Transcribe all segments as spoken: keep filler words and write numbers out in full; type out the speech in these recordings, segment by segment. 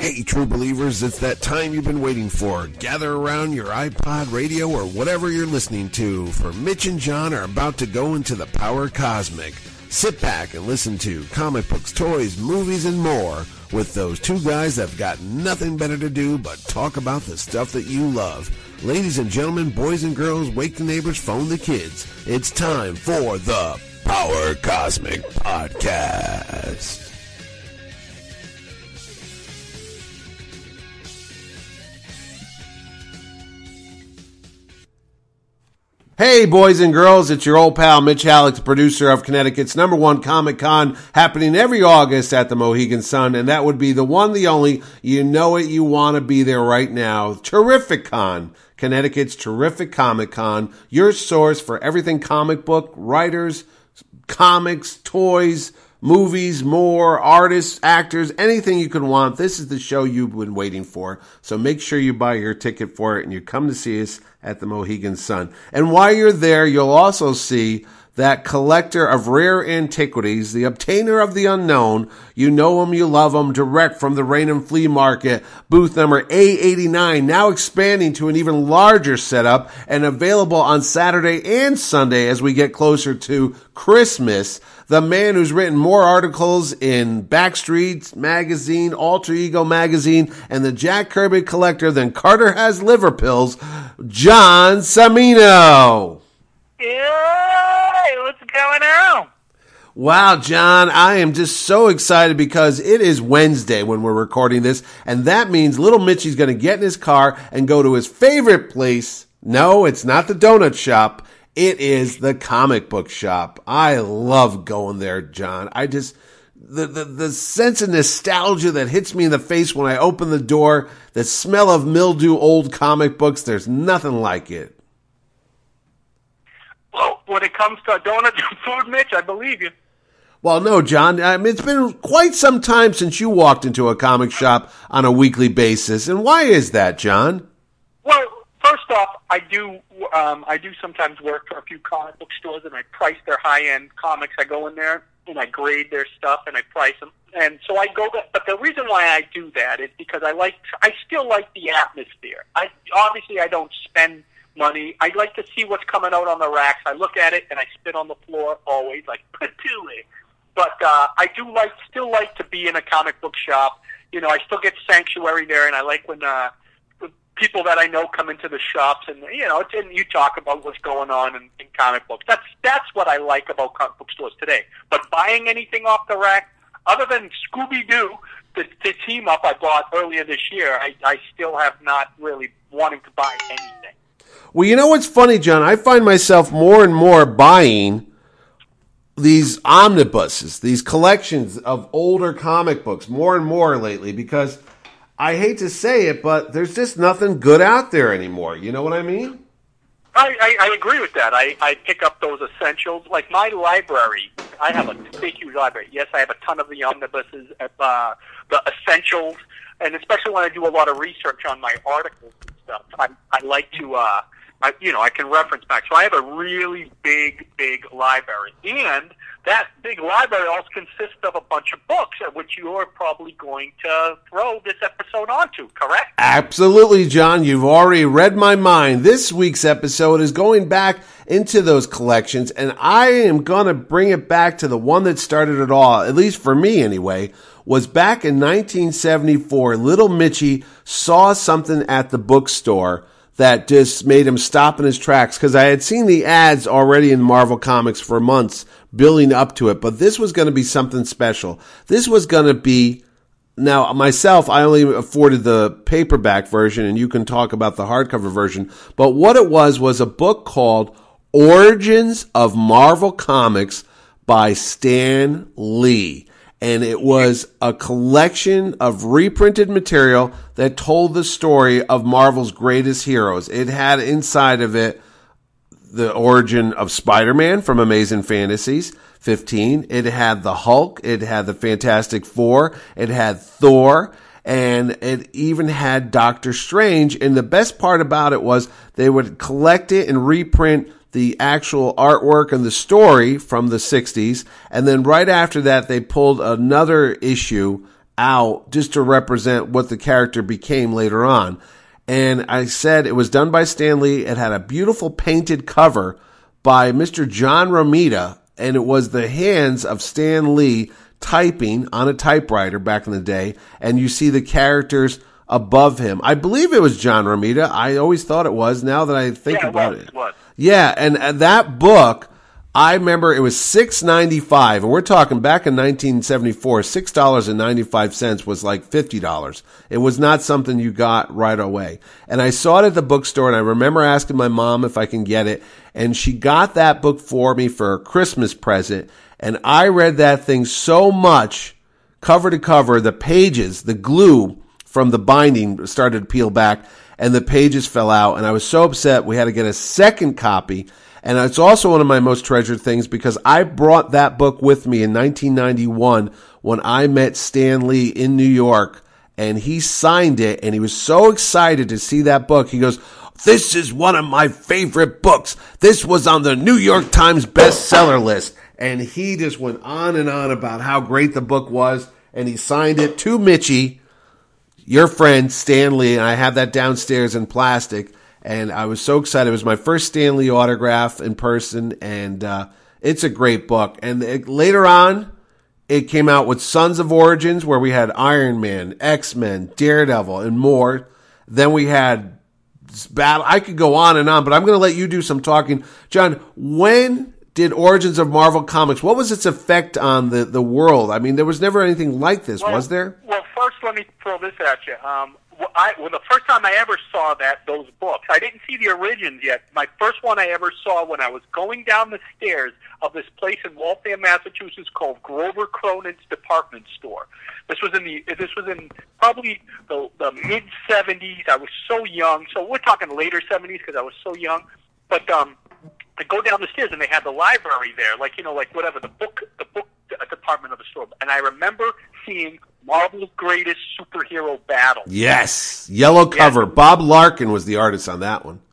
Hey, true believers, it's that time you've been waiting for. Gather around your iPod, radio, or whatever you're listening to, for Mitch and John are about to go into the Power Cosmic. Sit back and listen to comic books, toys, movies, and more with those two guys that've got nothing better to do but talk about the stuff that you love. Ladies and gentlemen, boys and girls, wake the neighbors, phone the kids. It's time for the Power Cosmic Podcast. Hey, boys and girls, it's your old pal Mitch Halleck, the producer of Connecticut's number one Comic Con, happening every August at the Mohegan Sun, and that would be the one, the only, you know it, you want to be there right now, Terrific Con, Connecticut's Terrific Comic Con, your source for everything comic book, writers, comics, toys, movies, more, artists, actors, anything you could want. This is the show you've been waiting for. So make sure you buy your ticket for it and you come to see us at the Mohegan Sun. And while you're there, you'll also see that collector of rare antiquities, the obtainer of the unknown. You know him, you love him, direct from the Raynham Flea Market, booth number A eighty-nine, now expanding to an even larger setup and available on Saturday and Sunday as we get closer to Christmas. The man who's written more articles in Backstreet Magazine, Alter Ego Magazine, and the Jack Kirby Collector than Carter has liver pills, John Samino. Hey, what's going on? Wow, John, I am just so excited because it is Wednesday when we're recording this, and that means little Mitchie's going to get in his car and go to his favorite place. No, it's not the donut shop. It is the comic book shop. I love going there, John. I just, the, the, the sense of nostalgia that hits me in the face when I open the door, the smell of mildew old comic books, there's nothing like it. Well, when it comes to donuts and food, Mitch, I believe you. Well, no, John, I mean, it's been quite some time since you walked into a comic shop on a weekly basis. And why is that, John? Well, first off, I do um, I do sometimes work for a few comic book stores, and I price their high-end comics. I go in there, and I grade their stuff, and I price them. And so I go there. But the reason why I do that is because I like I still like the atmosphere. I Obviously, I don't spend money. I like to see what's coming out on the racks. I look at it, and I spit on the floor always, like, patooey. But uh, I do like, still like to be in a comic book shop. You know, I still get sanctuary there, and I like when uh, people that I know come into the shops, and you know, and you talk about what's going on in, in comic books. That's that's what I like about comic book stores today. But buying anything off the rack, other than Scooby Doo, the, the team up I bought earlier this year, I, I still have not really wanting to buy anything. Well, you know what's funny, John? I find myself more and more buying these omnibuses, these collections of older comic books, more and more lately, because I hate to say it, but there's just nothing good out there anymore. You know what I mean? I, I, I agree with that. I, I pick up those essentials. Like my library, I have a big, huge library. Yes, I have a ton of the omnibuses, uh, the essentials, and especially when I do a lot of research on my articles and stuff, I, I like to, uh, I, you know, I can reference back. So I have a really big, big library. And that big library also consists of a bunch of books, which you are probably going to throw this episode onto, correct? Absolutely, John. You've already read my mind. This week's episode is going back into those collections, and I am going to bring it back to the one that started it all, at least for me anyway, was back in nineteen seventy-four. Little Mitchie saw something at the bookstore that just made him stop in his tracks, because I had seen the ads already in Marvel Comics for months building up to it, but this was going to be something special. This was going to be, now myself, I only afforded the paperback version, and you can talk about the hardcover version, but what it was was a book called Origins of Marvel Comics by Stan Lee. And it was a collection of reprinted material that told the story of Marvel's greatest heroes. It had inside of it the origin of Spider-Man from Amazing Fantasies fifteen. It had the Hulk. It had the Fantastic Four. It had Thor. And it even had Doctor Strange. And the best part about it was they would collect it and reprint the actual artwork and the story from the sixties. And then right after that, they pulled another issue out just to represent what the character became later on. And I said it was done by Stan Lee. It had a beautiful painted cover by Mister John Romita, and it was the hands of Stan Lee typing on a typewriter back in the day, and you see the characters above him. I believe it was John Romita. I always thought it was, now that I think yeah, about it. Was, it. Was. Yeah, and, and that book, I remember it was six dollars and ninety-five cents, and we're talking back in nineteen seventy-four, six dollars and ninety-five cents was like fifty dollars. It was not something you got right away. And I saw it at the bookstore, and I remember asking my mom if I can get it, and she got that book for me for a Christmas present, and I read that thing so much, cover to cover, the pages, the glue from the binding started to peel back, and the pages fell out, and I was so upset we had to get a second copy. And it's also one of my most treasured things because I brought that book with me in nineteen ninety-one when I met Stan Lee in New York, and he signed it, and he was so excited to see that book. He goes, "This is one of my favorite books. This was on the New York Times bestseller list." And he just went on and on about how great the book was, and he signed it to Mitchie, your friend, Stan Lee, and I have that downstairs in plastic. And I was so excited. It was my first Stan Lee autograph in person, and uh, it's a great book. And it, later on, it came out with Sons of Origins, where we had Iron Man, X-Men, Daredevil, and more. Then we had Battle. I could go on and on, but I'm going to let you do some talking. John, when did Origins of Marvel Comics, what was its effect on the, the world? I mean, there was never anything like this, well, was there? Well, first, let me throw this at you. Um, Well, I, well, the first time I ever saw that those books, I didn't see the Origins yet. My first one I ever saw when I was going down the stairs of this place in Waltham, Massachusetts called Grover Cronin's Department Store. This was in the this was in probably the, the mid seventies. I was so young, so we're talking later seventies because I was so young. But um, I go down the stairs and they had the library there, like you know, like whatever the book the book department of the store. And I remember seeing Marvel's Greatest Superhero Battle. Yes. Yellow cover. Yes. Bob Larkin was the artist on that one.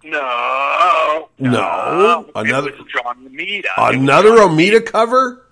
No. No. no. Another it was John Romita. Another John Romita cover?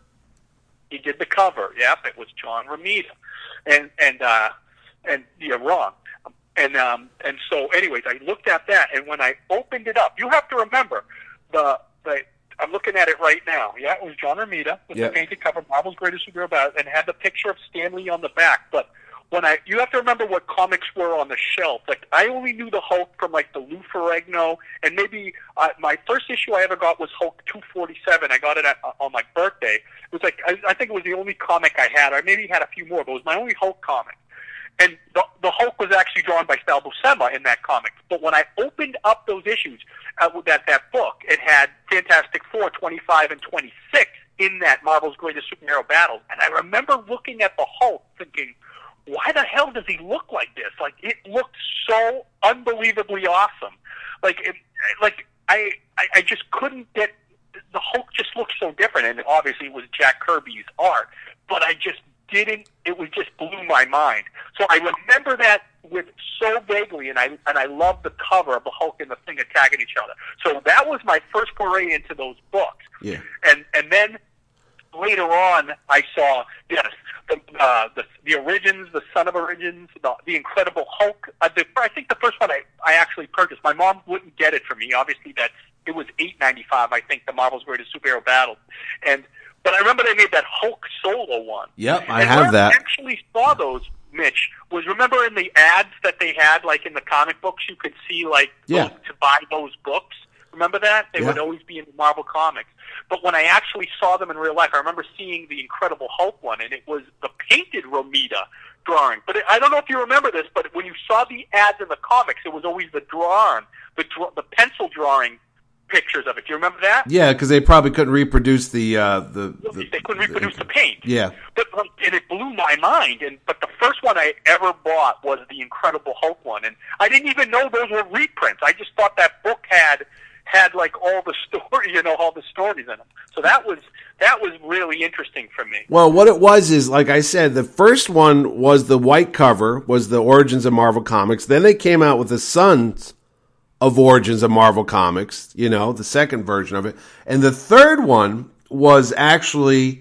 He did the cover. Yep, it was John Romita. And and uh and you're wrong. And um and so anyways, I looked at that, and when I opened it up, you have to remember the the I'm looking at it right now. Yeah, it was John Romita with yep. the painted cover, Marvel's Greatest Superhero Battle, and had the picture of Stan Lee on the back. But when I, you have to remember what comics were on the shelf. Like I only knew the Hulk from like the Lou Ferrigno, and maybe uh, my first issue I ever got was Hulk two forty-seven. I got it at, uh, on my birthday. It was like I, I think it was the only comic I had. I maybe had a few more, but it was my only Hulk comic. And the, the Hulk was actually drawn by Sal Buscema in that comic. But when I opened up those issues, uh, that that book, it had Fantastic Four twenty-five and twenty-six in that Marvel's Greatest Superhero Battle. And I remember looking at the Hulk thinking, why the hell does he look like this? Like, it looked so unbelievably awesome. Like, it, like I, I, I just couldn't get, the Hulk just looked so different. And obviously it was Jack Kirby's art. But I just didn't, it was just blew my mind. So I remember that with so vaguely, and I and I love the cover of the Hulk and the Thing attacking each other. So that was my first foray into those books. Yeah. And and then later on, I saw yes, the uh, the the Origins, the Son of Origins, the, the Incredible Hulk. Uh, the, I think the first one I, I actually purchased. My mom wouldn't get it for me. Obviously, that's it was eight ninety five. I think the Marvel's Greatest Superhero Battle, and but I remember they made that Hulk solo one. Yep, I and have where that. I actually saw those, Mitch, was remember in the ads that they had, like in the comic books, you could see like yeah. those, to buy those books. Remember that? They yeah. would always be in the Marvel Comics. But when I actually saw them in real life, I remember seeing the Incredible Hulk one, and it was the painted Romita drawing. But it, I don't know if you remember this, but when you saw the ads in the comics, it was always the drawing, the draw, the pencil drawing pictures of it. Do you remember that? Yeah, because they probably couldn't reproduce the, uh, the, the they couldn't reproduce the, the paint. Yeah, but and it blew my mind. And but the first one I ever bought was the Incredible Hulk one, and I didn't even know those were reprints. I just thought that book had had like all the story, you know, all the stories in them. So that was that was really interesting for me. Well, what it was is, like I said, the first one was the white cover, was the Origins of Marvel Comics. Then they came out with the Sons of Origins of Marvel Comics, you know, the second version of it. And the third one was actually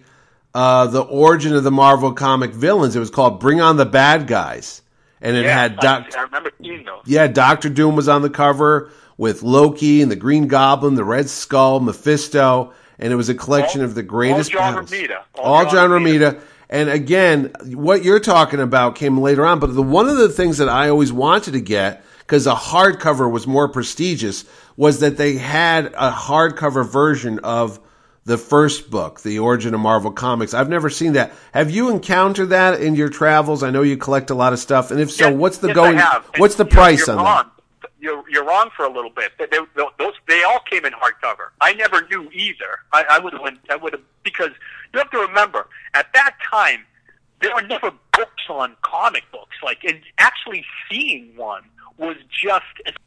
uh, the origin of the Marvel comic villains. It was called Bring on the Bad Guys. And it yeah, had Doc- I, I remember seeing those. Yeah, Doctor Doom was on the cover with Loki and the Green Goblin, the Red Skull, Mephisto, and it was a collection all, of the greatest all John battles. Romita. All, all John, John Romita. Romita. And again, what you're talking about came later on, but the one of the things that I always wanted to get, because a hardcover was more prestigious, was that they had a hardcover version of the first book, The Origin of Marvel Comics. I've never seen that. Have you encountered that in your travels? I know you collect a lot of stuff, and if so, yes, what's the yes, going? What's the you're, price you're on wrong. that? You're, you're wrong for a little bit. They, they, those they all came in hardcover. I never knew either. I, I would have went. I would have because you have to remember at that time there were never books on comic books. Like, and actually seeing one was just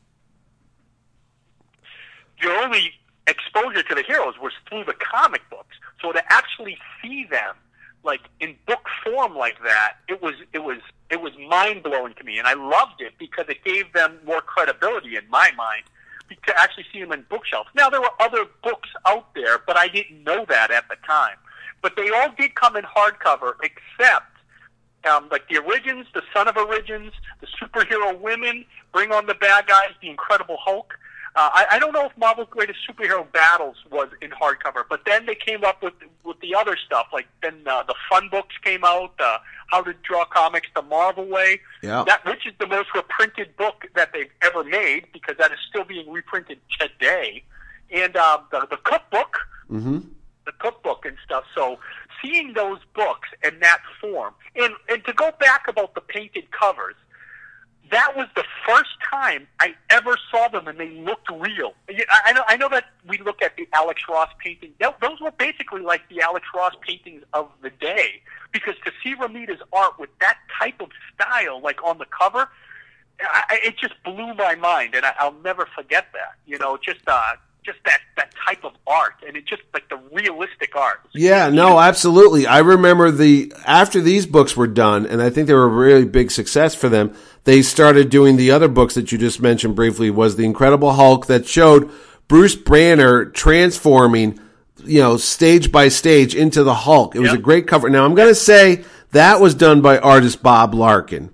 your only exposure to the heroes was through the comic books. So to actually see them like in book form like that, it was it was it was mind blowing to me, and I loved it because it gave them more credibility in my mind to actually see them in bookshelves. Now there were other books out there, but I didn't know that at the time. But they all did come in hardcover, except um, like the Origins, the Son of Origins, the Superhero Women, Bring on the Bad Guys, the Incredible Hulk. Uh, I, I don't know if Marvel's Greatest Superhero Battles was in hardcover, but then they came up with with the other stuff. Like then uh, the Fun books came out, uh, How to Draw Comics the Marvel Way, Yeah. that which is the most reprinted book that they've ever made because that is still being reprinted today, and uh, the the cookbook, Mm-hmm. the cookbook and stuff. So seeing those books in that form, and and to go back about the painted covers. That was the first time I ever saw them, and they looked real. I know, I know that we look at the Alex Ross painting. Those were basically like the Alex Ross paintings of the day. Because to see Romita's art with that type of style, like on the cover, I, it just blew my mind, and I, I'll never forget that. You know, just uh, just that, that type of art, and it just like the realistic art. Yeah, no, absolutely. I remember the after these books were done, and I think they were a really big success for them. They started doing the other books that you just mentioned briefly. Was the Incredible Hulk that showed Bruce Banner transforming, you know, stage by stage into the Hulk. It was Yep. a great cover. Now I'm going to say that was done by artist Bob Larkin.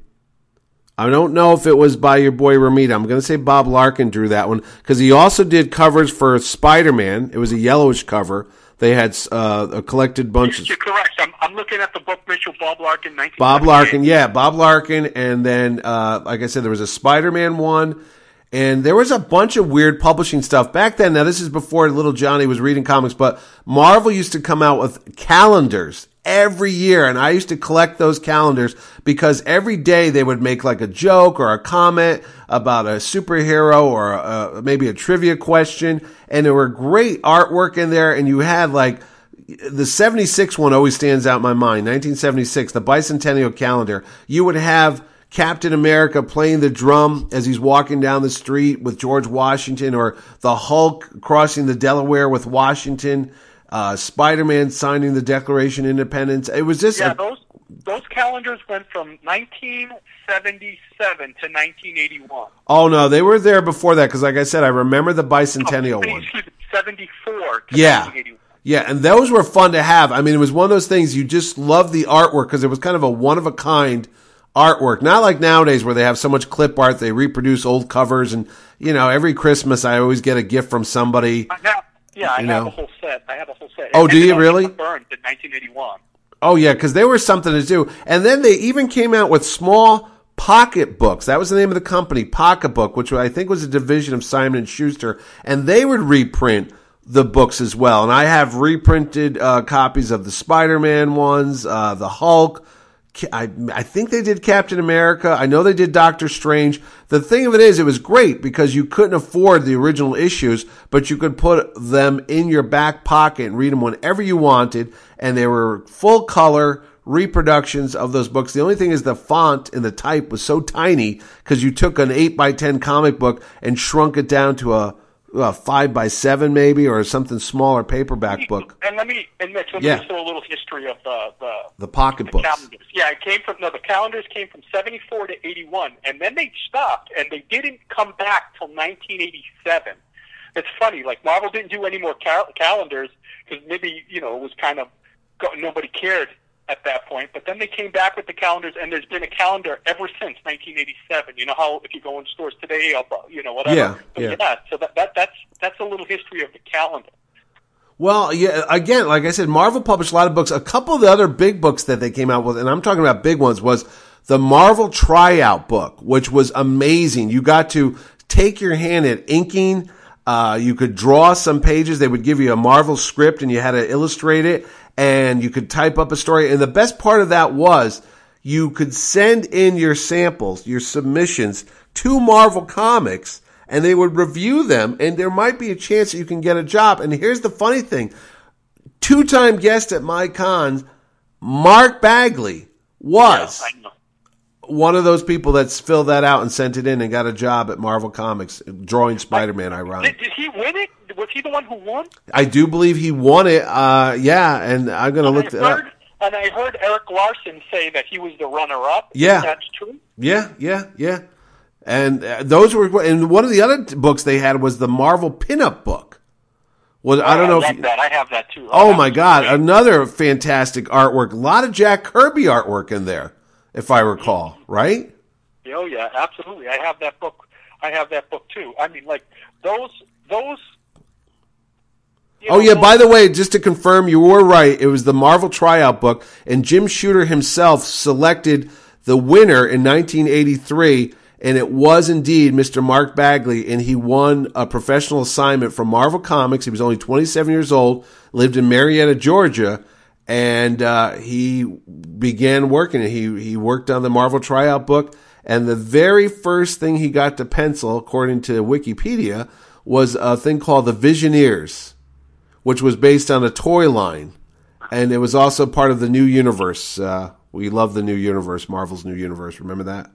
I don't know if it was by your boy Romita. I'm going to say Bob Larkin drew that one because he also did covers for Spider-Man. It was a yellowish cover. They had uh, a collected bunch of... You're correct. I'm, I'm looking at the book, Mitchell, Bob Larkin, nineteen seventy-eight. Bob Larkin, yeah, Bob Larkin. And then, uh, like I said, there was a Spider-Man one. And there was a bunch of weird publishing stuff back then. Now, this is before little Johnny was reading comics, but Marvel used to come out with calendars every year. And I used to collect those calendars because every day they would make like a joke or a comment about a superhero or a, maybe a trivia question. And there were great artwork in there. And you had like the seventy-six one always stands out in my mind. nineteen seventy-six, the bicentennial calendar. You would have Captain America playing the drum as he's walking down the street with George Washington, or the Hulk crossing the Delaware with Washington, uh, Spider-Man signing the Declaration of Independence. It was just Yeah, a, those those calendars went from nineteen seventy-seven to nineteen eighty-one. oh no, they were there before that because, like I said, I remember the bicentennial oh, one. Excuse me, seventy-four to Yeah. nineteen eighty-one. Yeah, and those were fun to have. I mean, it was one of those things you just loved the artwork because it was kind of a one-of-a-kind artwork. Not like nowadays where they have so much clip art, they reproduce old covers, and, you know, every Christmas I always get a gift from somebody. I have, yeah, I You have know. a whole set. I have a whole set. Oh, It do you ended up really? getting Burned in nineteen eighty-one. Oh, yeah, because they were something to do. And then they even came out with small pocket books. That was the name of the company, Pocket Book, which I think was a division of Simon and Schuster. And they would reprint the books as well. And I have reprinted uh, copies of the Spider-Man ones, uh, the Hulk. I, I think they did Captain America. I know they did Doctor Strange. The thing of it is, it was great because you couldn't afford the original issues, but you could put them in your back pocket and read them whenever you wanted. And they were full color reproductions of those books. The only thing is the font and the type was so tiny because you took an eight by ten comic book and shrunk it down to a, a five by seven maybe, or something smaller paperback book. And let me, and Mitch, let me Yeah. just throw a little history of the the, The pocket the books. calendars. Yeah, it came from no, the calendars came from seventy-four to eighty-one, and then they stopped, and they didn't come back till nineteen eighty-seven. It's funny, like Marvel didn't do any more cal- calendars because maybe you know it was kind of go, nobody cared at that point. But then they came back with the calendars, and there's been a calendar ever since nineteen eighty-seven. You know how if you go in stores today, you know whatever. Yeah, but yeah. yeah. So that, that that's that's a little history of the calendar. Well, yeah, again, like I said, Marvel published a lot of books. A couple of the other big books that they came out with, and I'm talking about big ones, was the Marvel Tryout book, which was amazing. You got to take your hand at inking. Uh, you could draw some pages. They would give you a Marvel script, and you had to illustrate it, and you could type up a story. And the best part of that was you could send in your samples, your submissions to Marvel Comics, and they would review them, and there might be a chance that you can get a job. And here's the funny thing. Two-time guest at my cons, Mark Bagley, was Yeah, I know. one of those people that's filled that out and sent it in and got a job at Marvel Comics, drawing Spider-Man, ironic. Did, did he win it? Was he the one who won? I do believe he won it, uh, yeah, and I'm going to look I that up. heard, and I heard Eric Larson say that he was the runner-up. Yeah. That's true? Yeah, yeah, yeah. And uh, those were, and one of the other t- books they had was the Marvel pinup book. Well, I don't know I if love you, that. I have that too. oh That my was God, great. another fantastic artwork. A lot of Jack Kirby artwork in there, if I recall, right? Oh yeah, absolutely. I have that book. I have that book too. I mean, like those those. you Oh know, yeah, those- by the way, just to confirm, you were right. It was the Marvel Tryout book, and Jim Shooter himself selected the winner in nineteen eighty-three, and it was indeed Mister Mark Bagley, and he won a professional assignment from Marvel Comics. He was only twenty-seven years old, lived in Marietta, Georgia, and uh, he began working. He he worked on the Marvel Tryout book, and the very first thing he got to pencil, according to Wikipedia, was a thing called the Visioneers, which was based on a toy line, and it was also part of the New Universe. Uh, we love the New Universe, Marvel's New Universe. Remember that?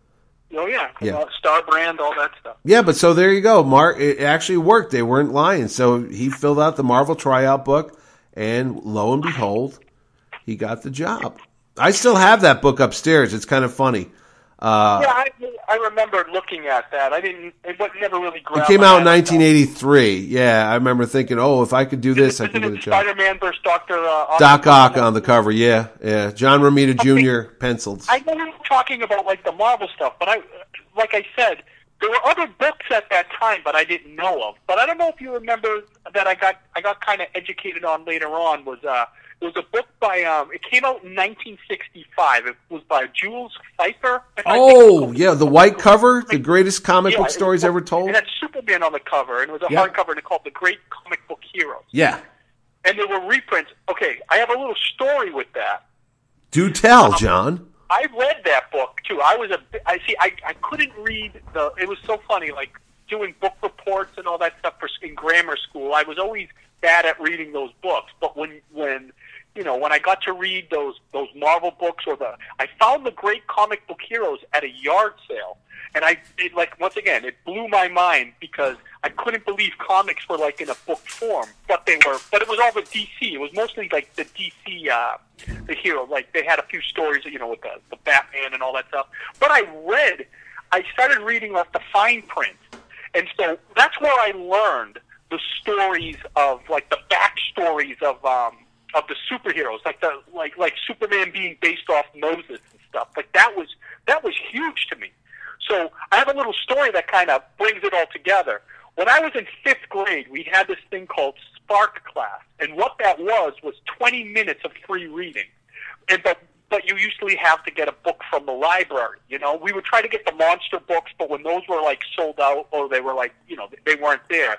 Oh yeah, Yeah. Uh, Star Brand, all that stuff. Yeah, but so there you go. Mark, it actually worked. They weren't lying. So he filled out the Marvel Tryout book, and lo and behold, he got the job. I still have that book upstairs. It's kind of funny. Uh, Yeah, I, I remember looking at that. I didn't. It wa- never really grabbed. it came my out in eye. nineteen eighty-three. Yeah, I remember thinking, oh, if I could do this, I Isn't could get a it job. Spider-Man versus Doctor Uh, Doc Ock on the cover. Yeah, yeah. John Romita Junior penciled. I know you're talking about like the Marvel stuff, but I, like I said, there were other books at that time, but I didn't know of. But I don't know if you remember that I got I got kind of educated on later on was uh it was a book by um it came out in nineteen sixty-five. It was by Jules Feiffer. if I think Oh, it's- yeah, the white cover, the greatest comic Yeah, book it stories was- ever told. It had Superman on the cover, and it was a Yeah. hardcover, and it called The Great Comic Book Heroes. Yeah. And there were reprints. Okay, I have a little story with that. Do tell, John. I read that book too. I was a, I see. I, I couldn't read the. It was so funny, like doing book reports and all that stuff for in grammar school. I was always bad at reading those books. But when when you know when I got to read those those Marvel books or the, I found the Great Comic Book Heroes at a yard sale, and I it, like once again it blew my mind because I couldn't believe comics were like in a book form, but they were. But it was all with D C. It was mostly like the D C. Uh, the hero, like they had a few stories, you know, with the, the Batman and all that stuff. But I read, I started reading like the fine print, and so that's where I learned the stories of like the backstories of um of the superheroes, like the like like Superman being based off Moses and stuff. Like that was that was huge to me. So I have a little story that kind of brings it all together. When I was in fifth grade, we had this thing called Spark Class, and what that was was twenty minutes of free reading. And but but you usually have to get a book from the library. You know, we would try to get the monster books, but when those were like sold out or they were like, you know, they weren't there,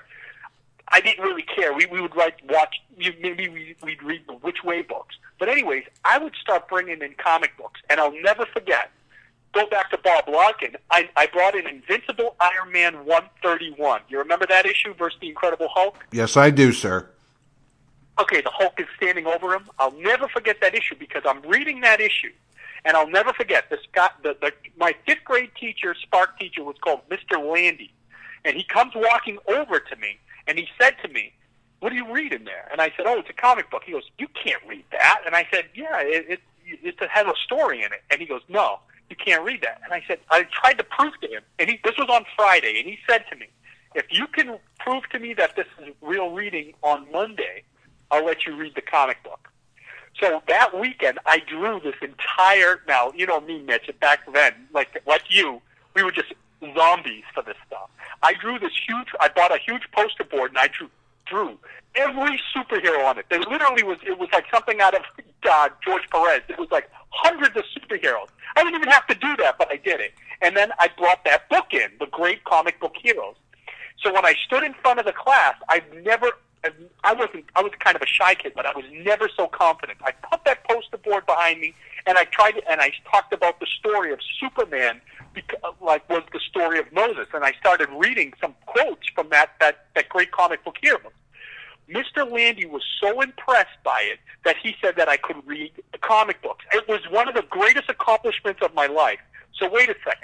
I didn't really care. We we would like watch. Maybe we, we'd read the Which Way books. But anyways, I would start bringing in comic books, and I'll never forget. Go back to Bob Larkin. I, I brought in Invincible Iron Man one thirty-one. You remember that issue versus the Incredible Hulk? Yes, I do, sir. Okay, the Hulk is standing over him. I'll never forget that issue because I'm reading that issue, and I'll never forget this guy. The, the, my fifth grade teacher, Spark teacher, was called Mister Landy, and he comes walking over to me, and he said to me, "What do you read in there?" And I said, "Oh, it's a comic book." He goes, "You can't read that." And I said, "Yeah, it, it, it has a story in it." And he goes, "No, you can't read that." And I said, I tried to prove to him, and he, this was on Friday, and he said to me, "If you can prove to me that this is real reading on Monday, I'll let you read the comic book." So that weekend, I drew this entire. Now you know me, Mitch. Back then, like like you, we were just zombies for this stuff. I drew this huge. I bought a huge poster board, and I drew drew every superhero on it. There literally was. It was like something out of uh, George Perez. It was like hundreds of superheroes. I didn't even have to do that, but I did it. And then I brought that book in, The Great Comic Book Heroes. So when I stood in front of the class, I never. I wasn't. I was kind of a shy kid, but I was never so confident. I put that poster board behind me, and I tried to, and I talked about the story of Superman, because, like was the story of Moses, and I started reading some quotes from that that that great comic book hero. Mister Landy was so impressed by it that he said that I could read the comic books. It was one of the greatest accomplishments of my life. So wait a second.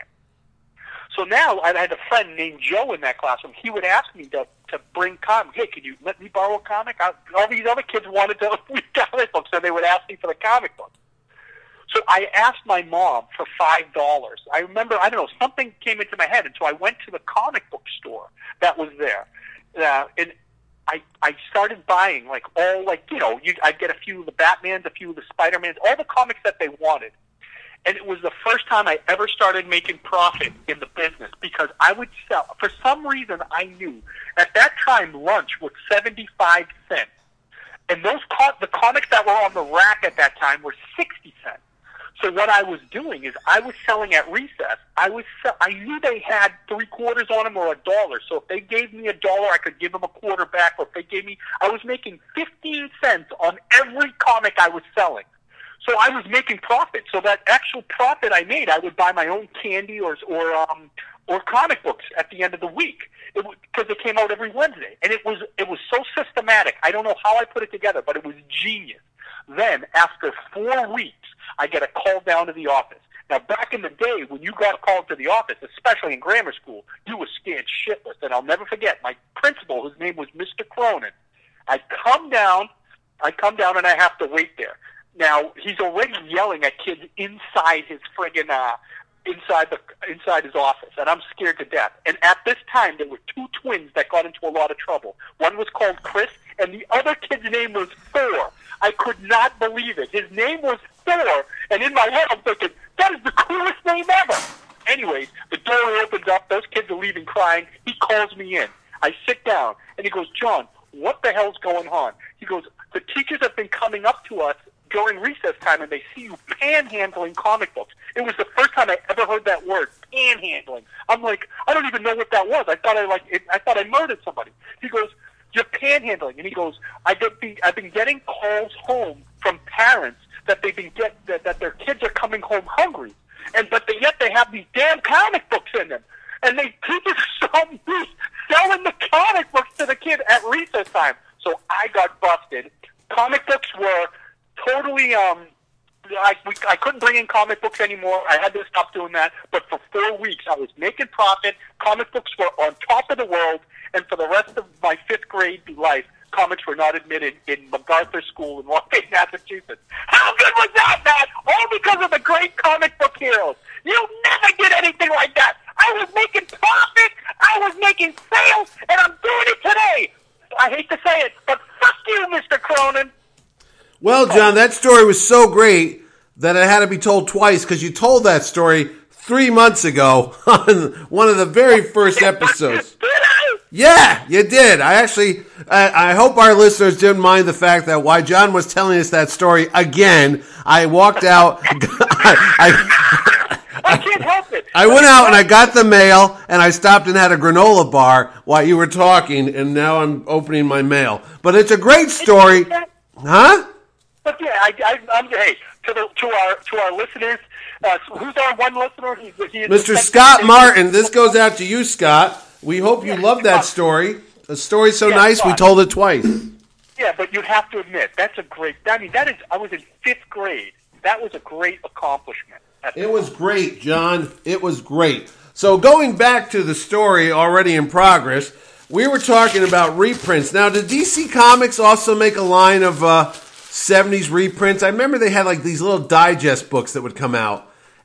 So now I had a friend named Joe in that classroom. He would ask me to, to bring comics. Hey, could you let me borrow a comic? I, all these other kids wanted to read comic books, so they would ask me for the comic book. So I asked my mom for five dollars. I remember, I don't know, something came into my head, and so I went to the comic book store that was there. Uh, and I I started buying, like, all, like, you know, you, I'd get a few of the Batmans, a few of the Spider-Mans, all the comics that they wanted. And it was the first time I ever started making profit in the business because I would sell. For some reason, I knew at that time lunch was seventy-five cents, and those co- the comics that were on the rack at that time were sixty cents. So what I was doing is I was selling at recess. I was sell- I knew they had three quarters on them or a dollar. So if they gave me a dollar, I could give them a quarter back. Or if they gave me, I was making fifteen cents on every comic I was selling. So I was making profit. So that actual profit I made, I would buy my own candy or or um or comic books at the end of the week because it came out every Wednesday, and it was it was so systematic. I don't know how I put it together, but it was genius. Then after four weeks, I get a call down to the office. Now back in the day, when you got called to the office, especially in grammar school, you were scared shitless. And I'll never forget my principal. His name was Mister Cronin. I come down, I come down, and I have to wait there. Now, he's already yelling at kids inside his friggin', uh, inside the, inside his office, and I'm scared to death. And at this time, there were two twins that got into a lot of trouble. One was called Chris, and the other kid's name was Thor. I could not believe it. His name was Thor, and in my head, I'm thinking, that is the coolest name ever. Anyways, the door opens up, those kids are leaving crying, he calls me in. I sit down, and he goes, John, what the hell's going on? He goes, the teachers have been coming up to us during recess time, and they see you panhandling comic books. It was the first time I ever heard that word, panhandling. I'm like, I don't even know what that was. I thought I like, it, I thought I murdered somebody. He goes, you're panhandling, and he goes, I get the, I've been getting calls home from parents that they've been get that, that their kids are coming home hungry, and but they, yet they have these damn comic books in them, and they teachers saw me selling the comic books to the kid at recess time. So I got busted. Comic books were totally, um, I, we, I couldn't bring in comic books anymore. I had to stop doing that. But for four weeks, I was making profit. Comic books were on top of the world. And for the rest of my fifth grade life, comics were not admitted in MacArthur School in Waltham, Massachusetts. How good was that, man? All because of the great comic book heroes. You never did anything like that. I was making profit. I was making sales. And I'm doing it today. I hate to say it, but fuck you, Mister Cronin. Well, John, that story was so great that it had to be told twice because you told that story three months ago on one of the very first episodes. Did I? Yeah, you did. I actually, I, I hope our listeners didn't mind the fact that while John was telling us that story again, I walked out. I, I, I can't help it. I went out and I got the mail and I stopped and had a granola bar while you were talking, and now I'm opening my mail. But it's a great story. Huh? But yeah, I, I, I'm hey to the to our to our listeners. Uh, who's our one listener? He, he is Mister Scott Martin. This goes out to you, Scott. We hope you yeah, love that story. The story's so yeah, nice, we told it twice. Yeah, but you have to admit that's a great. I mean, that is. I was in fifth grade. That was a great accomplishment. It was great, John. It was great. So going back to the story already in progress, we were talking about reprints. Now, did D C Comics also make a line of uh, seventies reprints? I remember they had like these little digest books that would come out.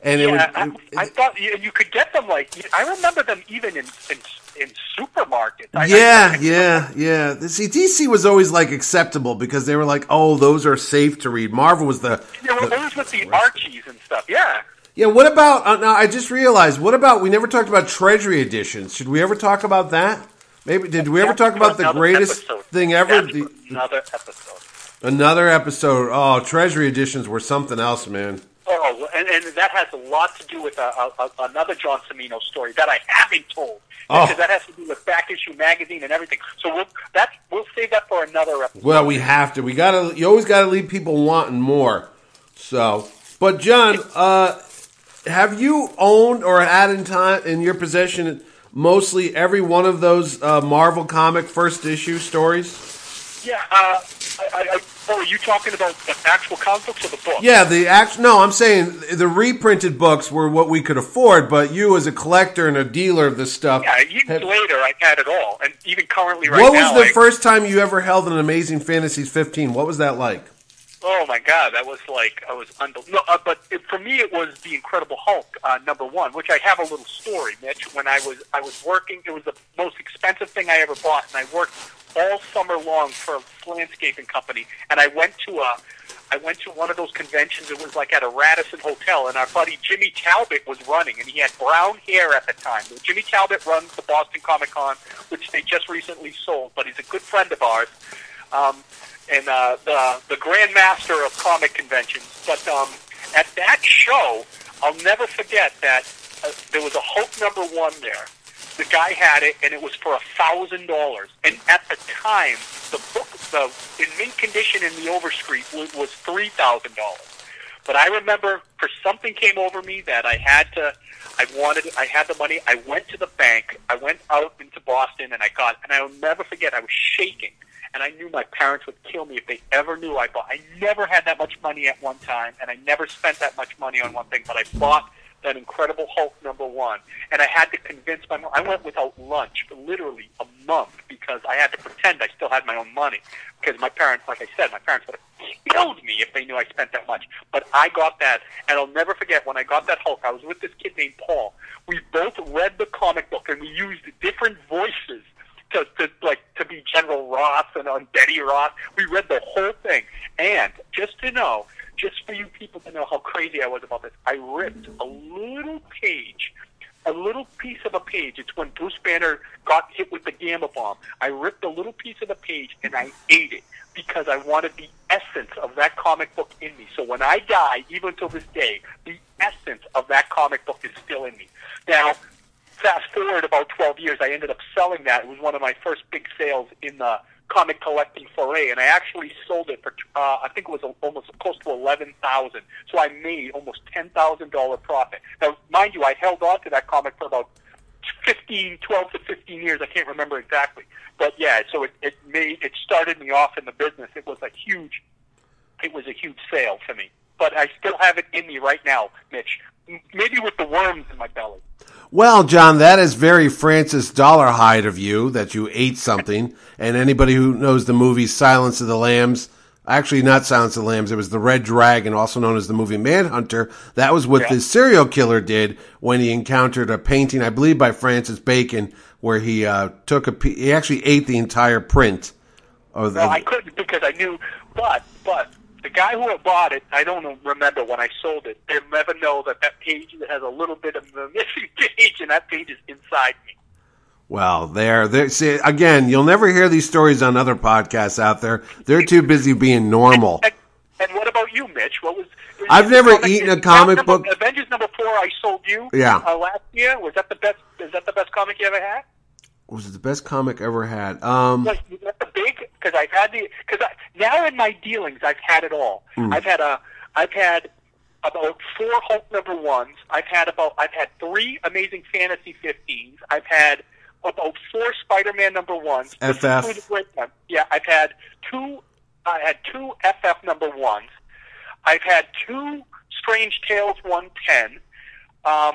And it yeah, would. It, I, I thought you, you could get them like I remember them even in in, in supermarkets. I, yeah, I, I, yeah, yeah. See, D C was always like acceptable because they were like, oh, those are safe to read. Marvel was the. You know, the those with the Archies and stuff. Yeah. Yeah. What about? Uh, now I just realized. What about? We never talked about Treasury editions. Should we ever talk about that? Maybe did we ever That's talk about the another greatest episode. thing ever? That's The, another episode. another episode. Oh, Treasury editions were something else, man. Oh, and, and that has a lot to do with a, a, a, another John Cimino story that I haven't told. Oh. Because that has to do with Back Issue Magazine and everything. So we'll, that, we'll save that for another episode. Well, we have to. We gotta. You always gotta leave people wanting more. So, but John, uh, have you owned or had in time in your possession mostly every one of those uh, Marvel comic first issue stories? Yeah. Uh, I, I, I, oh, are you talking about the actual comic books or the book? Yeah, the act. No, I'm saying the reprinted books were what we could afford, but you, as a collector and a dealer of this stuff, Yeah, years have, later, I've had it all, and even currently, right what now. was the I, first time you ever held an Amazing Fantasies fifteen? What was that like? Oh my God, that was like I was unbelievable. No, uh, but it, for me, it was the Incredible Hulk uh, number one, which I have a little story, Mitch. When I was I was working, it was the most expensive thing I ever bought, and I worked all summer long for a landscaping company. And I went to a I went to one of those conventions. It was like at a Radisson Hotel, and our buddy Jimmy Talbot was running, and he had brown hair at the time. Jimmy Talbot runs the Boston Comic Con, which they just recently sold, but he's a good friend of ours. Um, and uh, the the Grand Master of comic conventions. But um, at that show, I'll never forget that uh, there was a Hulk number one there. The guy had it, and it was for a thousand dollars. And at the time, the book, the in mint condition in the Overstreet was, was three thousand dollars. But I remember, for something came over me that I had to. I wanted. I had the money. I went to the bank. I went out into Boston, and I got. And I'll never forget. I was shaking. And I knew my parents would kill me if they ever knew I bought. I never had that much money at one time, and I never spent that much money on one thing, but I bought that Incredible Hulk number one. And I had to convince my mom. I went without lunch for literally a month because I had to pretend I still had my own money. Because my parents, like I said, my parents would have killed me if they knew I spent that much. But I got that, and I'll never forget when I got that Hulk, I was with this kid named Paul. We both read the comic book, and we used different voices To, to like to be General Ross and on Betty Ross. We read the whole thing, and just to know, just for you people to know how crazy I was about this, I ripped a little page, a little piece of a page. It's when Bruce Banner got hit with the gamma bomb. I ripped a little piece of the page and I ate it because I wanted the essence of that comic book in me. So when I die, even till this day, the essence of that comic book is still in me. Now, fast forward about twelve years, I ended up selling that. It was one of my first big sales in the comic collecting foray, and I actually sold it for, uh, I think it was almost close to eleven thousand dollars. So I made almost ten thousand dollars profit. Now, mind you, I held on to that comic for about fifteen, twelve to fifteen years. I can't remember exactly. But yeah, so it, it made, it started me off in the business. It was a huge, it was a huge sale for me. But I still have it in me right now, Mitch. Maybe with the worms in my belly. Well, John, that is very Francis Dollarhide of you, that you ate something. And anybody who knows the movie Silence of the Lambs, actually not Silence of the Lambs, it was The Red Dragon, also known as the movie Manhunter. That was what yeah. the serial killer did when he encountered a painting, I believe by Francis Bacon, where he uh, took a, he actually ate the entire print. Of the, well, I couldn't because I knew, but, but, the guy who had bought it, I don't remember when I sold it. They'll never know that that page has a little bit of a missing page, and that page is inside me. Well, there, there. See, again, you'll never hear these stories on other podcasts out there. They're too busy being normal. And, and, and what about you, Mitch? What was? I've never comic, eaten a comic number, book. Avengers number four, I sold you. Yeah. Uh, last year, was that the best? Is that the best comic you ever had? Was it the best comic I ever had? Um, like, the big, because I've had the, because now in my dealings, I've had it all. Mm. I've had a, I've had about four Hulk number ones. I've had about, I've had three Amazing Fantasy fifteens. I've had about four Spider-Man number ones. F F. Yeah, I've had two, I had two F F number ones. I've had two Strange Tales one ten. Um,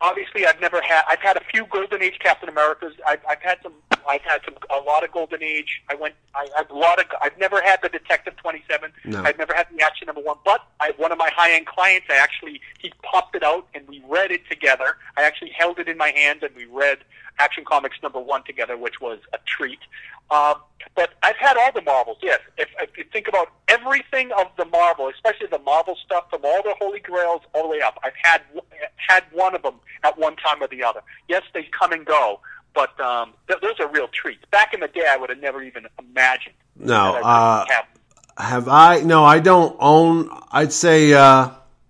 obviously, I've never had. I've had a few Golden Age Captain Americas. I've, I've had some. I've had some. A lot of Golden Age. I went. I had a lot of. I've never had the Detective twenty-seven. No. I've never had the Action Number One. But I, one of my high-end clients, I actually he popped it out and we read it together. I actually held it in my hands and we read Action Comics Number One together, which was a treat. Um, but I've had all the Marvels. Yes, if, if you think about everything of the Marvel, especially the Marvel stuff from all the Holy Grails all the way up, I've had had one of them at one time or the other. Yes, they come and go, but um, th- those are real treats. Back in the day, I would have never even imagined. No, that uh, have. have I? No, I don't own. I'd say uh,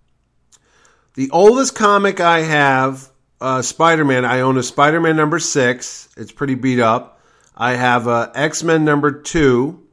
the oldest comic I have, uh, Spider-Man. I own a Spider-Man number six. It's pretty beat up. I have uh, X-Men number two.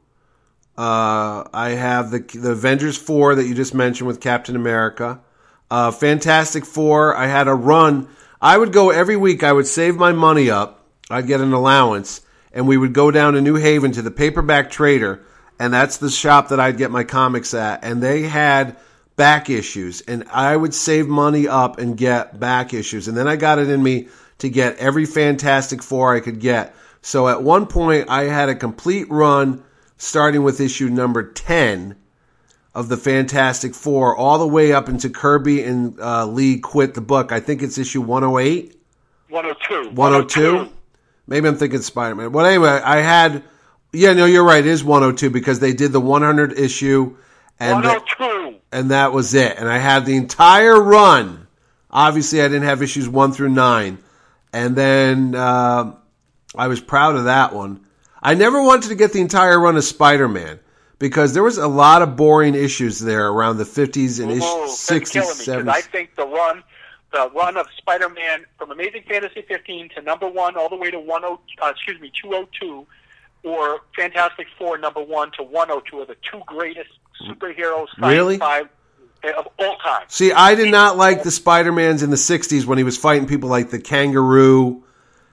Uh, I have the the Avengers four that you just mentioned with Captain America. Uh, Fantastic Four. I had a run. I would go every week. I would save my money up. I'd get an allowance, and we would go down to New Haven to the Paperback Trader, and that's the shop that I'd get my comics at. And they had back issues, and I would save money up and get back issues. And then I got it in me to get every Fantastic Four I could get. So at one point, I had a complete run starting with issue number ten of the Fantastic Four, all the way up into Kirby and uh, Lee quit the book. I think it's issue one oh eight? one oh two. one oh two? Maybe I'm thinking Spider-Man. Well, anyway, I had... Yeah, no, you're right. It is one oh two because they did the one hundred issue. And one oh two. The, and that was it. And I had the entire run. Obviously, I didn't have issues one through nine. And then... Uh, I was proud of that one. I never wanted to get the entire run of Spider-Man because there was a lot of boring issues there around the fifties and oh, sixties, seventies. I think the run, the run of Spider-Man from Amazing Fantasy fifteen to number one all the way to one oh, uh, excuse me, two oh two, or Fantastic Four number one to one oh two are the two greatest superhero really? sci-fi of all time. See, I did not like the Spider-Mans in the sixties when he was fighting people like the Kangaroo.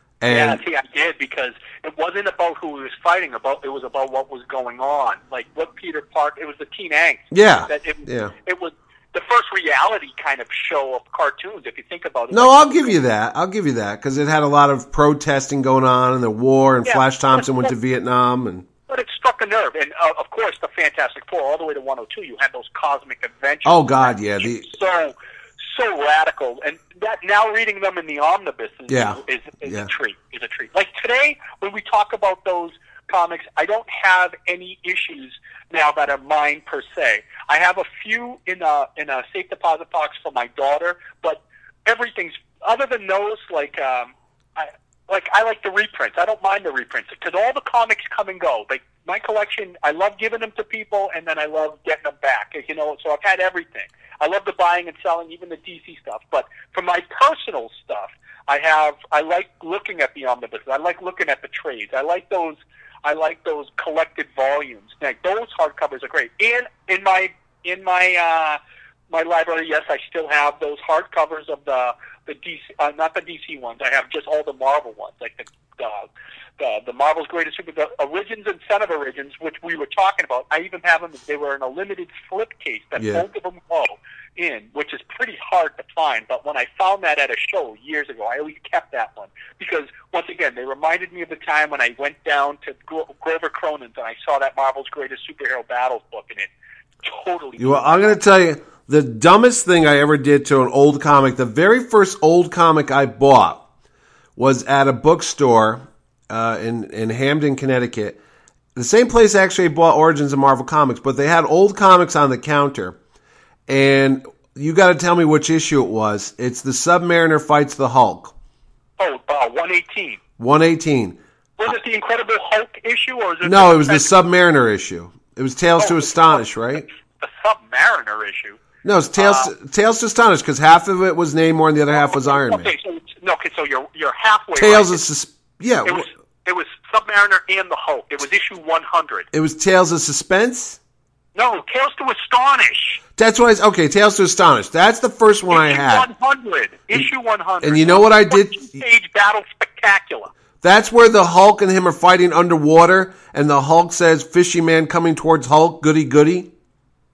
And yeah, see, I did because it wasn't about who he was fighting. About it was about what was going on, like what Peter Parker. It was the teen angst. Yeah, that it, yeah. It was the first reality kind of show of cartoons, if you think about it. No, like, I'll give you that. I'll give you that because it had a lot of protesting going on and the war, and yeah, Flash Thompson but, went to Vietnam, and but it struck a nerve. And uh, of course, the Fantastic Four, all the way to one oh two, you had those cosmic adventures. Oh God, yeah, the so so radical, and that now reading them in the omnibus is, yeah. is, is yeah. a treat. Is a treat. Like today, when we talk about those comics, I don't have any issues now that are mine per se. I have a few in a in a safe deposit box for my daughter, but everything's other than those. Like um, I like I like the reprints. I don't mind the reprints because all the comics come and go. Like my collection, I love giving them to people, and then I love getting them back. You know, so I've had everything. I love the buying and selling, even the D C stuff. But for my personal stuff, I have I like looking at the omnibuses. I like looking at the trades. I like those. I like those collected volumes. Like those hardcovers are great. And in my in my uh, my library, yes, I still have those hardcovers of the the D C, uh, not the D C ones. I have just all the Marvel ones, like the the the, the Marvel's Greatest Super, the Origins and Son of Origins, which we were talking about. I even have them. They were in a limited slip case that yeah. both of them go in, which is pretty hard to find. But when I found that at a show years ago, I always kept that one because, once again, they reminded me of the time when I went down to Gro- Grover Cronin's and I saw that Marvel's Greatest Superhero Battles book, and it totally... Well, I'm going to tell you, the dumbest thing I ever did to an old comic, the very first old comic I bought was at a bookstore uh, in, in Hamden, Connecticut. The same place actually I bought Origins of Marvel Comics, but they had old comics on the counter. And you got to tell me which issue it was. It's the Submariner Fights the Hulk. Oh, uh, one eighteen. one eighteen. Was it the Incredible Hulk issue? or was it No, the it was the Submariner issue. It was Tales oh, to Astonish, right? The Submariner issue. No, it's Tales, uh, to, Tales to Astonish, because half of it was Namor and the other half was Iron Man. Okay, so, no, okay, so you're, you're halfway Tales right. of Sus- Yeah. It was, it was Submariner and the Hulk. It was issue one hundred. It was Tales of Suspense? No, Tales to Astonish. That's why it's okay. Tales to Astonish. That's the first one issue I had. one hundred. Issue one hundred. And you know what I did? Stage battle spectacular. That's where the Hulk and him are fighting underwater, and the Hulk says, "Fishy man coming towards Hulk, goody goody."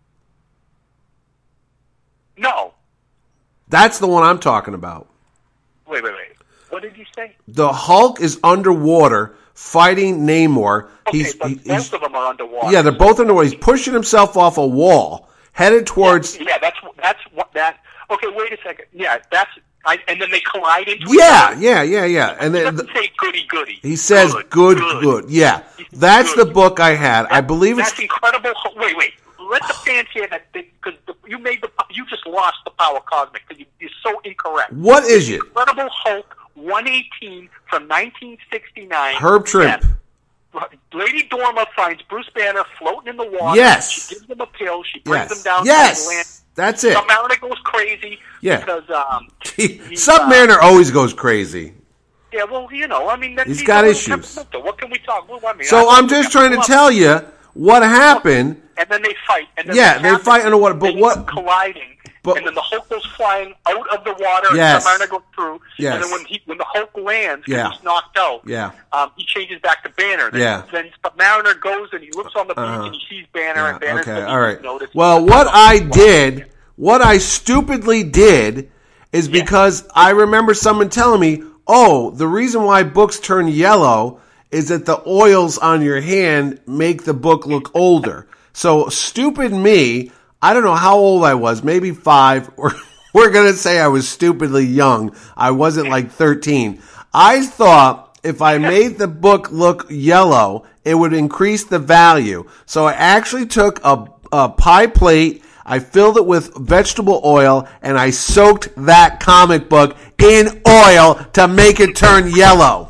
No. That's the one I'm talking about. Wait, wait, wait. What did you say? The Hulk is underwater fighting Namor. Okay, he's, but he, both he's, of them are underwater. Yeah, they're both underwater. He's pushing himself off a wall, headed towards. Yeah, yeah that's that's what that. Okay, wait a second. Yeah, that's. I, and then they collide into. Yeah, each other. yeah, yeah, yeah. And he then doesn't the, say goody goody. he says good, good. good. good. Yeah, that's good. the book I had. That, I believe it's that's incredible. Wait, wait. Let the fans hear that because you made the you just lost the Power Cosmic because you, you're so incorrect. What is it? Incredible Hulk one eighteen from nineteen sixty-nine. Herb Trimp. Yes. Lady Dorma finds Bruce Banner floating in the water. Yes. She gives him a pill. She brings yes. him down yes. to the land. That's it. Submariner goes crazy. Yeah. Because um, he, Submariner uh, always goes crazy. Yeah, well, you know, I mean, that's, he's got issues. What can we talk? Well, I mean, so I I'm just trying to tell you what happened. And then they fight. And then yeah, they fight underwater. But what? Colliding. But, and then the Hulk goes flying out of the water, yes. and Submariner goes through. Yes. And then when he when the Hulk lands, yeah. he's knocked out. Yeah. Um, he changes back to Banner. Then, yeah. Then Submariner goes and he looks on the beach uh-huh. and he sees Banner, yeah. and Banner. Okay, all right. Notice. Well, what I did, what I stupidly did, is yeah. because I remember someone telling me, "Oh, the reason why books turn yellow is that the oils on your hand make the book look older." So stupid me. I don't know how old I was, maybe five, or we're going to say I was stupidly young. I wasn't like thirteen. I thought if I made the book look yellow, it would increase the value. So I actually took a, a pie plate, I filled it with vegetable oil, and I soaked that comic book in oil to make it turn yellow.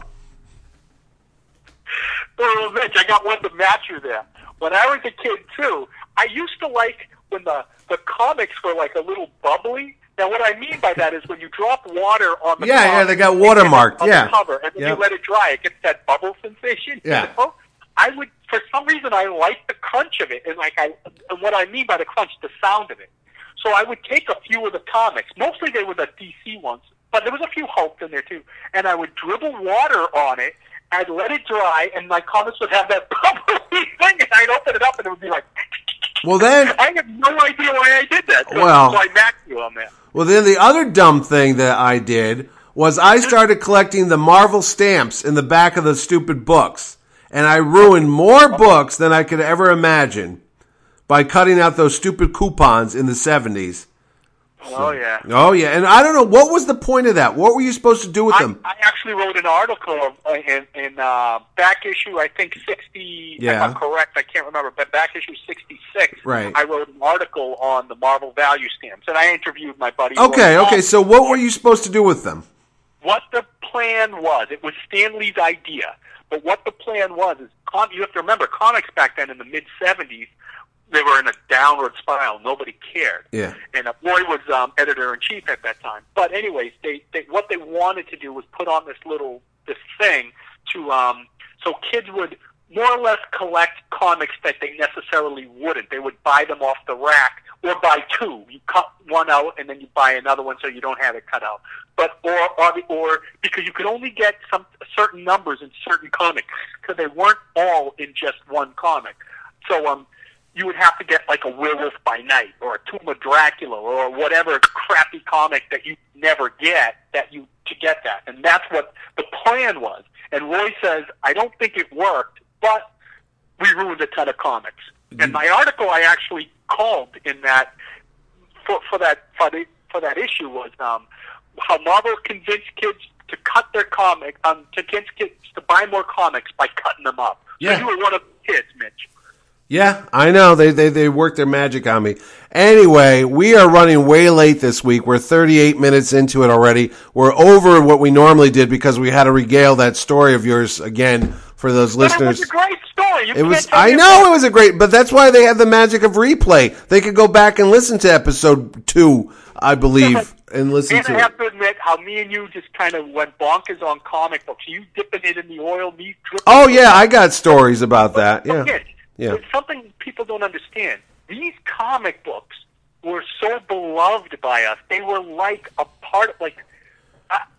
Oh, Mitch, I got one to match you there. When I was a kid, too, I used to like when the, the comics were like a little bubbly. Now, what I mean by that is when you drop water on the yeah, cover, yeah, they got watermarked, on yeah, the cover, and then yep. you let it dry, it gets that bubble sensation. Yeah, you know? I would, for some reason, I liked the crunch of it, and like I, and what I mean by the crunch, the sound of it. So I would take a few of the comics, mostly they were the D C ones, but there was a few Hulk in there too, and I would dribble water on it. I'd let it dry, and my comics would have that bubbly thing, and I'd open it up, and it would be like. Well, then I have no idea why I did that. So, well, so I matched you on that. Well, then the other dumb thing that I did was I started collecting the Marvel stamps in the back of the stupid books, and I ruined more books than I could ever imagine by cutting out those stupid coupons in the seventies. Oh, yeah. Oh, yeah. And I don't know, what was the point of that? What were you supposed to do with I, them? I actually wrote an article in, in uh, back issue, I think, sixty, yeah. if I'm correct, I can't remember, but back issue sixty-six, right. I wrote an article on the Marvel value stamps, and I interviewed my buddy. Okay, okay. So what were you supposed to do with them? What the plan was, it was Stan Lee's idea, but what the plan was is, you have to remember, comics back then in the mid-seventies, they were in a downward spiral. Nobody cared. Yeah. And uh, Roy was um, editor-in-chief at that time. But anyways, they, they what they wanted to do was put on this little this thing to um, so kids would more or less collect comics that they necessarily wouldn't. They would buy them off the rack or buy two. You cut one out and then you buy another one so you don't have it cut out. But or or, or because you could only get some certain numbers in certain comics because they weren't all in just one comic. So um. you would have to get like a Werewolf by Night or a Tomb of Dracula or whatever crappy comic that you never get that you to get that. And that's what the plan was. And Roy says, I don't think it worked, but we ruined a ton of comics. Mm-hmm. And my article I actually called in that for, for that for, the, for that issue was um, how Marvel convinced kids to cut their comic, um, to convince kids to buy more comics by cutting them up. Yeah. So you were one of the kids, Mitch. Yeah, I know. They, they they worked their magic on me. Anyway, we are running way late this week. We're thirty-eight minutes into it already. We're over what we normally did because we had to regale that story of yours again for those but listeners. It was a great story. You it was. tell I me know about it was a great, but that's why they have the magic of replay. They could go back and listen to episode two, I believe, and listen and to I it. have to admit how me and you just kind of went bonkers on comic books. You dipping it in the oil, me dripping. Oh yeah, I got stories about that. Yeah. But, Yeah. It's something people don't understand. These comic books were so beloved by us. They were like a part of, like, I,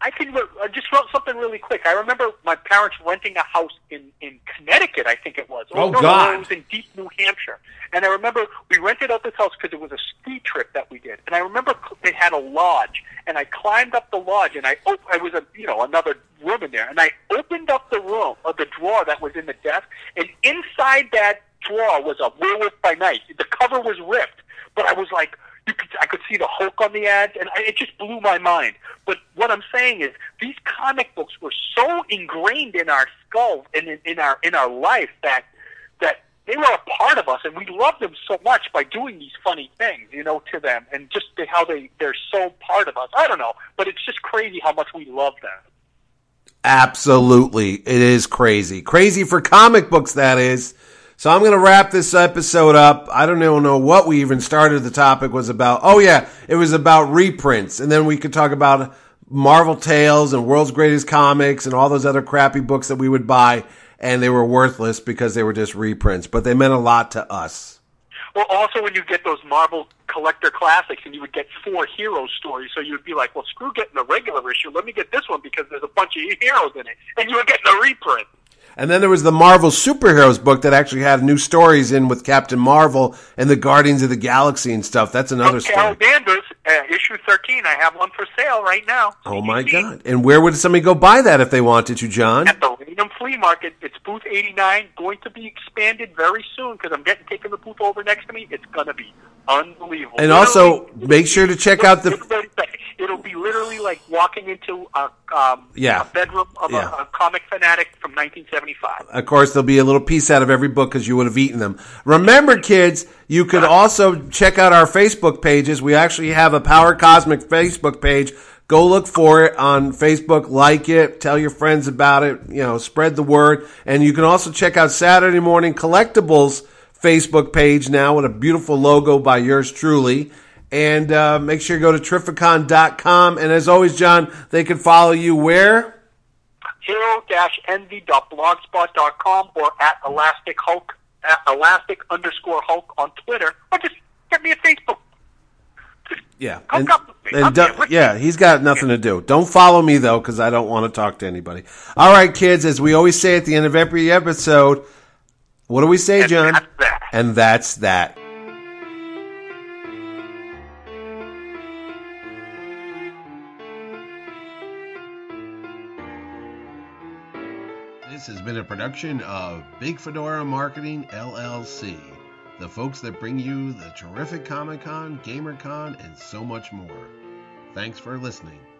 I can re- I just wrote something really quick. I remember my parents renting a house in, in Connecticut, I think it was. Oh, no, God. No, it was in deep New Hampshire. And I remember we rented out this house because it was a ski trip that we did. And I remember they had a lodge, and I climbed up the lodge, and I oh, I was a you know another room in there, and I opened up the room or the drawer that was in the desk, and inside that drawer was a Werewolf by Night. The cover was ripped, but I was like. You could, I could see the Hulk on the edge, and I, it just blew my mind. But what I'm saying is, these comic books were so ingrained in our skull and in, in our in our life that that they were a part of us, and we loved them so much by doing these funny things, you know, to them, and just the, how they they're so part of us. I don't know, but it's just crazy how much we love them. Absolutely, it is crazy, crazy for comic books. That is. So I'm going to wrap this episode up. I don't even know what we even started. The topic was about. Oh, yeah, it was about reprints. And then we could talk about Marvel Tales and World's Greatest Comics and all those other crappy books that we would buy. And they were worthless because they were just reprints. But they meant a lot to us. Well, also when you get those Marvel collector classics and you would get four hero stories, so you'd be like, well, screw getting a regular issue. Let me get this one because there's a bunch of heroes in it. And you were getting a reprint. And then there was the Marvel Superheroes book that actually had new stories in with Captain Marvel and the Guardians of the Galaxy and stuff. That's another From story. Carol Danvers, uh, issue thirteen. I have one for sale right now. Oh, my God. And where would somebody go buy that if they wanted to, John? At the Raynham Flea Market. It's booth eighty-nine, going to be expanded very soon because I'm getting taking the booth over next to me. It's going to be unbelievable. And literally, also, make sure to check out the... It'll be literally like walking into a, um, Yeah. a bedroom of Yeah. a, a comic fanatic from nineteen seventy-five. Of course, there'll be a little piece out of every book because you would have eaten them. Remember, kids, you could also check out our Facebook pages. We actually have a Power Cosmic Facebook page. Go look for it on Facebook, like it, tell your friends about it, you know, spread the word. And you can also check out Saturday Morning Collectibles Facebook page now with a beautiful logo by yours truly. And uh, make sure you go to Terrificon dot com. And as always, John, they can follow you where? hero dash envy dot blogspot dot com or at Elastic Hulk, at Elastic underscore Hulk on Twitter, or just get me a Facebook. Just Yeah. hook And, up with me. and I'm do- here with yeah, you. he's got nothing to do. Don't follow me, though, because I don't want to talk to anybody. All right, kids, as we always say at the end of every episode, what do we say, And John? that's that. And that's that. This has been a production of Big Fedora Marketing, L L C. The folks that bring you the terrific Comic-Con, GamerCon, and so much more. Thanks for listening.